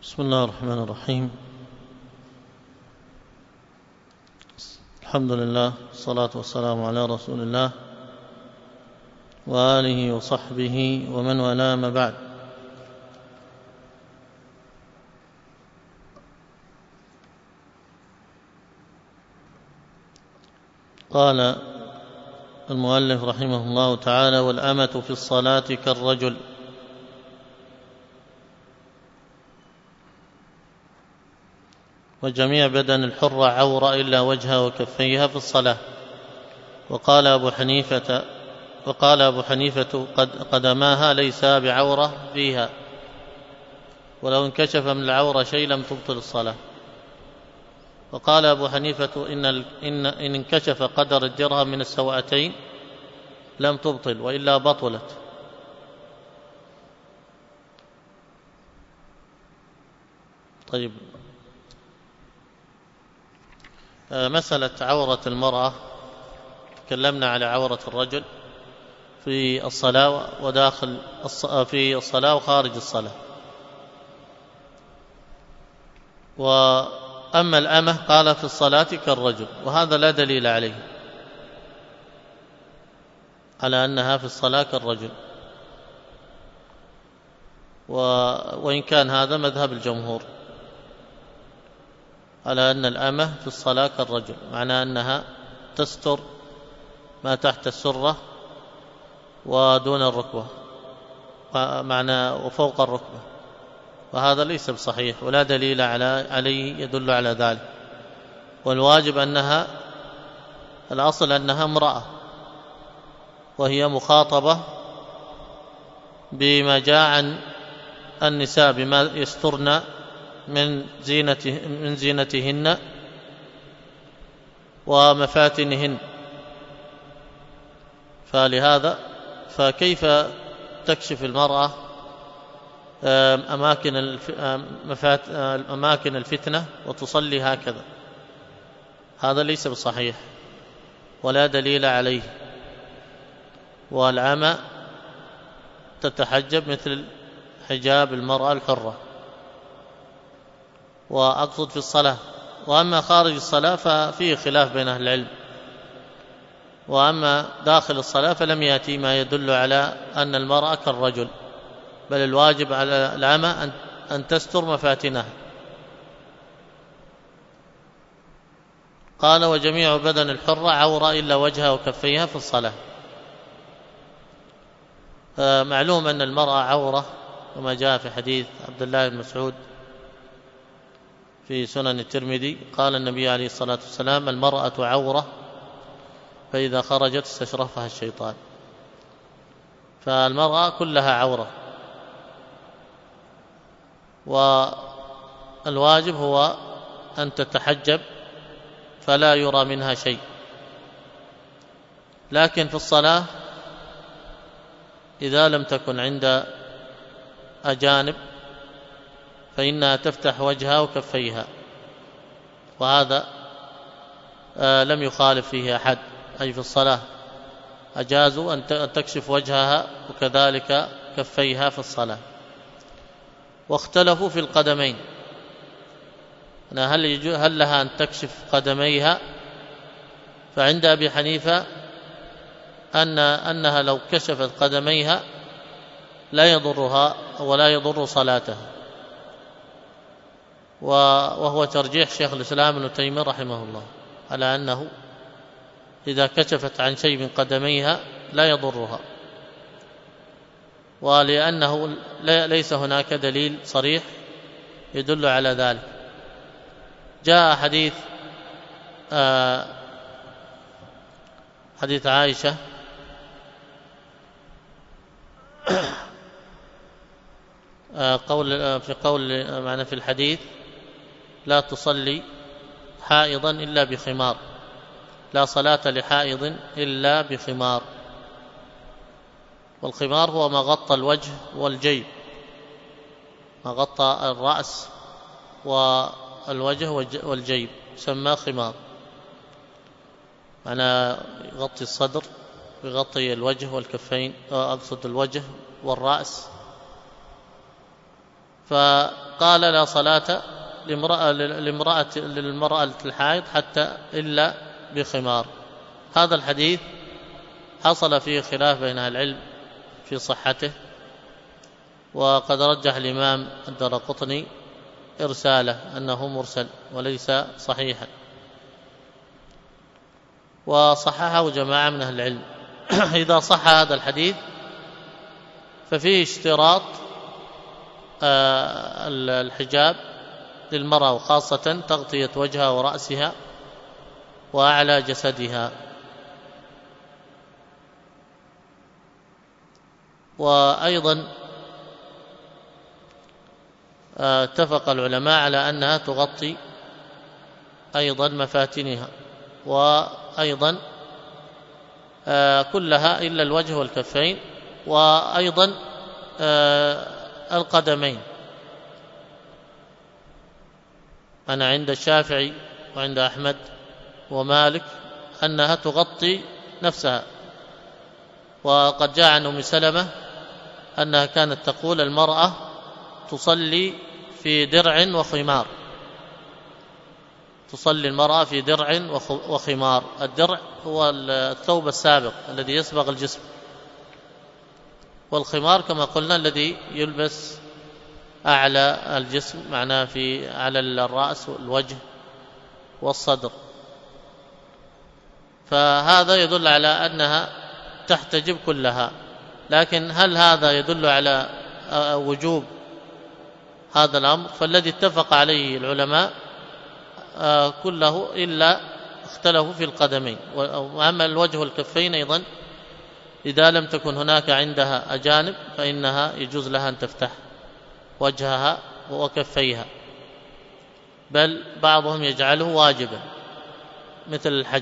بسم الله الرحمن الرحيم. الحمد لله والصلاة والسلام على رسول الله وآله وصحبه ومن والاه، ما بعد. قال المؤلف رحمه الله تعالى: والأمة في الصلاة كالرجل. وجميع بدن الحرة عورة إلا وجهها وكفيها في الصلاة. وقال أبو حنيفة قدماها ليسا بعورة فيها، ولو انكشف من العورة شيء لم تبطل الصلاة. وقال أبو حنيفة إن انكشف قدر الدرهم من السوأتين لم تبطل، وإلا بطلت. طيب، مسألة عورة المرأة، تكلمنا على عورة الرجل في الصلاة وداخل في الصلاة وخارج الصلاة. وأما الأمة قال في الصلاة كالرجل، وهذا لا دليل عليه على أنها في الصلاة كالرجل، وإن كان هذا مذهب الجمهور على أن الأمة في الصلاة كالرجل، معنى أنها تستر ما تحت السرة ودون الركبة، معنى وفوق الركبة، وهذا ليس بصحيح ولا دليل عليه يدل على ذلك. والواجب أنها الأصل أنها امرأة، وهي مخاطبة بما جاء عن النساء بما يسترن من زينتهن ومفاتنهن، فلهذا فكيف تكشف المرأة أماكن الفتنة وتصلي هكذا؟ هذا ليس بصحيح ولا دليل عليه. والعمى تتحجب مثل حجاب المرأة الحرة، وأقصد في الصلاة. وأما خارج الصلاة ففيه خلاف بين أهل العلم، وأما داخل الصلاة فلم يأتي ما يدل على أن المرأة كالرجل، بل الواجب على العمى أن تستر مفاتنها. قال: وجميع بدن الحرة عورة إلا وجهها وكفيها في الصلاة. معلوم أن المرأة عورة، وما جاء في حديث عبد الله بن مسعود في سنن الترمذي، قال النبي عليه الصلاة والسلام: المرأة عورة، فإذا خرجت استشرفها الشيطان. فالمرأة كلها عورة، والواجب هو أن تتحجب فلا يرى منها شيء. لكن في الصلاة إذا لم تكن عند أجانب فإنها تفتح وجهها وكفيها، وهذا لم يخالف فيه أحد، أي في الصلاة أجازوا أن تكشف وجهها وكذلك كفيها في الصلاة. واختلفوا في القدمين، هل لها أن تكشف قدميها؟ فعند أبي حنيفة أنها لو كشفت قدميها لا يضرها ولا يضر صلاتها، وهو ترجيح شيخ الإسلام ابن تيمية رحمه الله على أنه إذا كشفت عن شيء من قدميها لا يضرها، ولأنه ليس هناك دليل صريح يدل على ذلك. جاء حديث عائشة في الحديث: لا تصلي حائضا إلا بخمار، لا صلاة لحائض إلا بخمار. والخمار هو ما غطى الوجه والجيب، ما غطى الرأس والوجه والجيب يسمى خمار، معنى يغطي الصدر ويغطي الوجه والكفين، أقصد الوجه والرأس. قال لا صلاة للمرأة الحائض حتى إلا بخمار. هذا الحديث حصل فيه خلاف بين العلم في صحته، وقد رجح الإمام الدارقطني إرساله أنه مرسل وليس صحيحا، وصححه جماعة من أهل العلم. إذا صح هذا الحديث ففيه اشتراط الحجاب للمرأة، وخاصة تغطية وجهها ورأسها وأعلى جسدها. وأيضا اتفق العلماء على أنها تغطي أيضا مفاتنها، وأيضا كلها إلا الوجه والكفين، وأيضا القدمين. أنا عند الشافعي وعند أحمد ومالك أنها تغطي نفسها. وقد جاء عن أم سلمة أنها كانت تقول المرأة تصلي في درع وخمار، تصلي المرأة في درع وخمار. الدرع هو الثوب السابق الذي يسبغ الجسم، والخمار كما قلنا الذي يلبس أعلى الجسم، معناه في على الرأس والوجه والصدر. فهذا يدل على أنها تحتجب كلها. لكن هل هذا يدل على وجوب هذا الأمر؟ فالذي اتفق عليه العلماء كله إلا اختلفوا في القدمين. وأما الوجه والكفين أيضا إذا لم تكن هناك عندها أجانب فإنها يجوز لها أن تفتح وجهها وكفيها، بل بعضهم يجعله واجبا مثل الحج.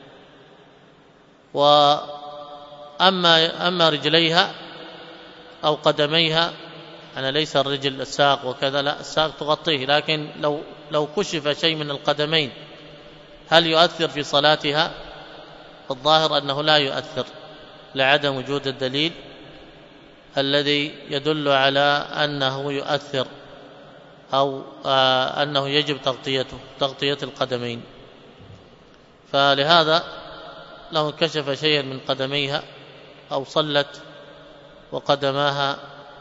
وأما رجليها أو قدميها، أنا ليس الرجل الساق وكذا، لا، الساق تغطيه، لكن لو كشف شيء من القدمين هل يؤثر في صلاتها؟ الظاهر أنه لا يؤثر، لعدم وجود الدليل الذي يدل على أنه يؤثر أو أنه يجب تغطية القدمين. فلهذا لو انكشف شيئا من قدميها أو صلت وقدماها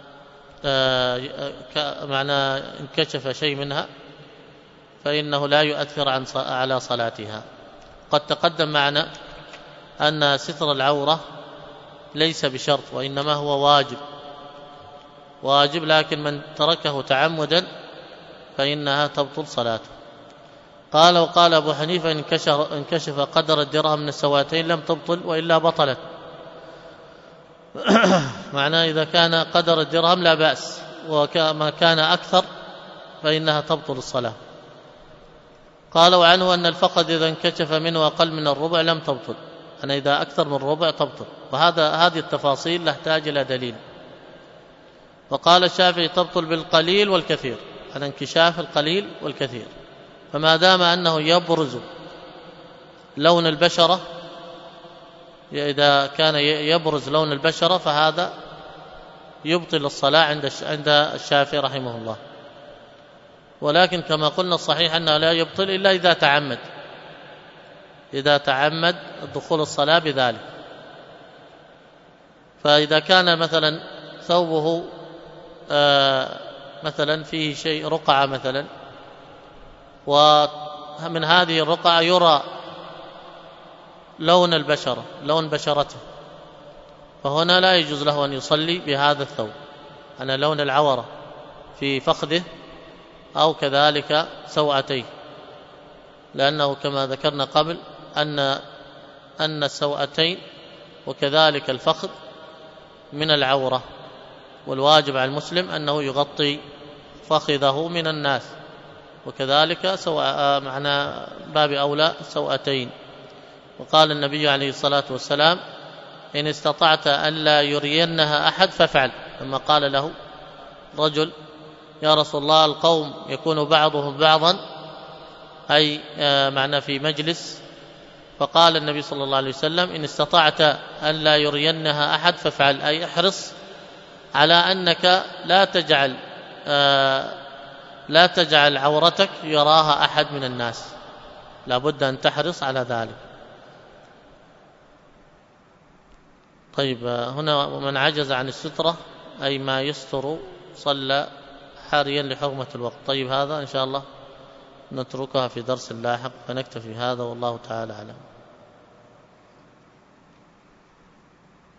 معنى انكشف شيء منها فإنه لا يؤثر على صلاتها. قد تقدم معنا أن ستر العورة ليس بشرط، وإنما هو واجب، لكن من تركه تعمدا فإنها تبطل صلاته. قال وقال أبو حنيفة إن انكشف قدر الدرهم من السواتين لم تبطل وإلا بطلت. معناه إذا كان قدر الدرهم لا بأس، وما كان أكثر فإنها تبطل الصلاة. قال وعنه أن الفقد إذا انكشف منه أقل من الربع لم تبطل، أنا إذا أكثر من الربع تبطل. هذه التفاصيل تحتاج إلى دليل. وقال الشافعي تبطل بالقليل والكثير، أنا انكشاف القليل والكثير. فما دام أنه يبرز لون البشرة، إذا كان يبرز لون البشرة فهذا يبطل الصلاة عند الشافعي رحمه الله. ولكن كما قلنا الصحيح أنه لا يبطل إلا إذا تعمد دخول الصلاة بذلك. فإذا كان مثلا ثوبه مثلا فيه شيء رقعة مثلا، ومن هذه الرقعة يرى لون البشرة، لون بشرته، فهنا لا يجوز له أن يصلي بهذا الثوب، أنا لون العورة في فخذه أو كذلك سوعتيه، لأنه كما ذكرنا قبل أن السوعتين وكذلك الفخذ من العورة، والواجب على المسلم أنه يغطي فخذه من الناس، وكذلك معنى باب أولى سوأتين. وقال النبي عليه الصلاة والسلام إن استطعت ألا يرينها أحد فافعل. لما قال له رجل يا رسول الله القوم يكون بعضهم بعضا، أي معنى في مجلس، فقال النبي صلى الله عليه وسلم إن استطعت ألا يرينها أحد فافعل، أي احرص على أنك لا تجعل لا تجعل عورتك يراها أحد من الناس، لا بد أن تحرص على ذلك. طيب هنا ومن عجز عن السترة أي ما يستر صلى حاريا لحرمة الوقت. طيب هذا إن شاء الله نتركها في درس لاحق، فنكتفي هذا والله تعالى أعلم.